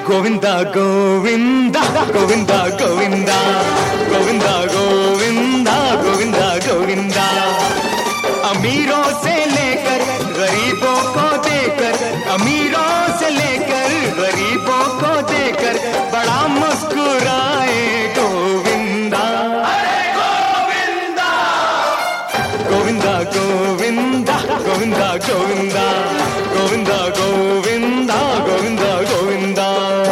गोविंदा गोविंदा गोविंदा गोविंदा गोविंदा गोविंदा गोविंदा गोविंदा। अमीरों से लेकर गरीबों को देकर, अमीरों से लेकर गरीबों को देकर बड़ा मुस्कुराए गोविंदा। गोविंदा गोविंदा गोविंदा गोविंदा गोविंदा गोविंदा गोविंदा गोविंदा गोविंदा।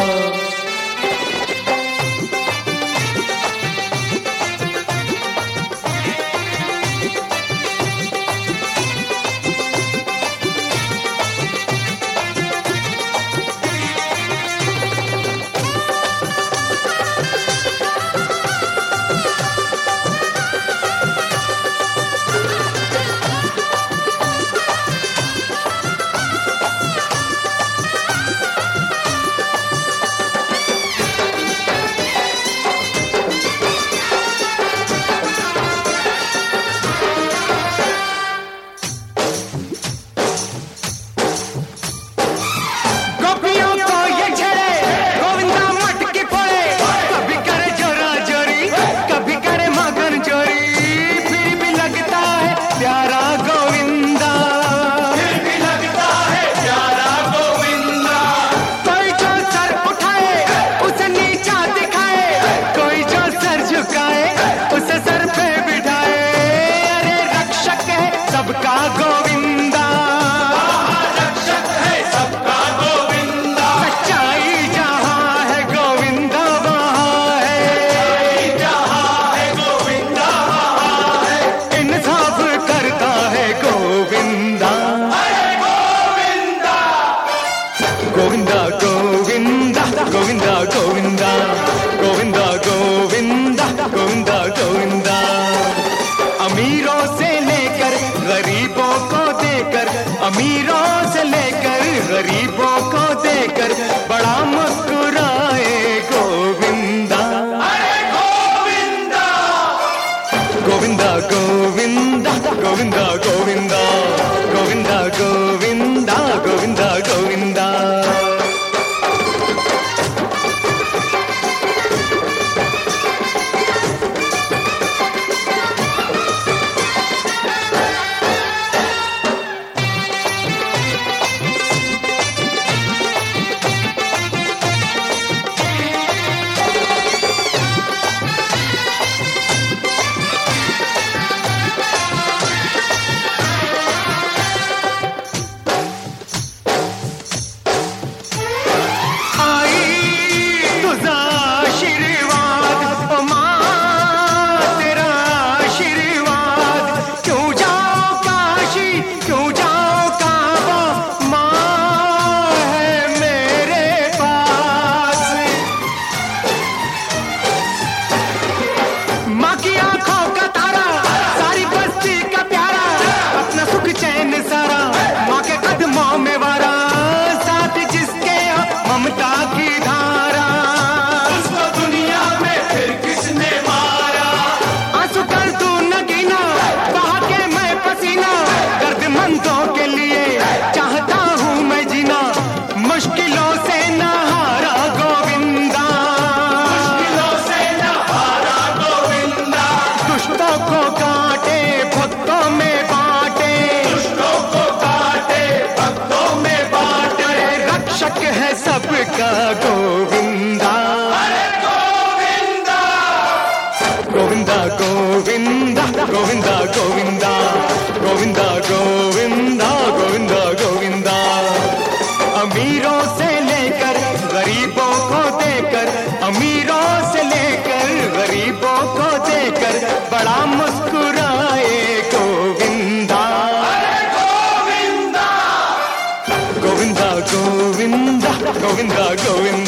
सबका गोविंदा रक्षक है, सबका गोविंदा। सच्चाई जहाँ है गोविंदा वहाँ है, जहाँ है गोविंदा वहाँ है। इंसाफ करता है गोविंदा। गोविंदा गोविंदा गोविंदा गोविंदा गोविंदा गोविंदा गोविंदा गोविंदा गोविंदा। अमीरों से लेकर गरीबों को देकर, अमीरों से लेकर गरीबों को देकर बड़ा मुस्कुराए गोविंदा। गोविंदा गोविंदा गोविंदा गोविंदा गोविंदा गोविंदा गोविंदा गोविंदा गोविंदा। मुश्किलों से न हारा गोविंदा, मुश्किलों से न हारा गोविंदा। दुष्टों को काटे भक्तों में बांटे, दुष्टों को काटे भक्तों में बांटे। रक्षक है सबका गोविंदा। गोविंदा गोविंदा गोविंदा गोविंदा गोविंदा गोविंदा गोविंदा गोविंदा गोविंदा। अमीरों से लेकर गरीबों को देकर, अमीरों से लेकर गरीबों को देकर बड़ा मुस्कुराए गोविंदा। गोविंदा गोविंदा गोविंदा गोविंदा गोविंदा।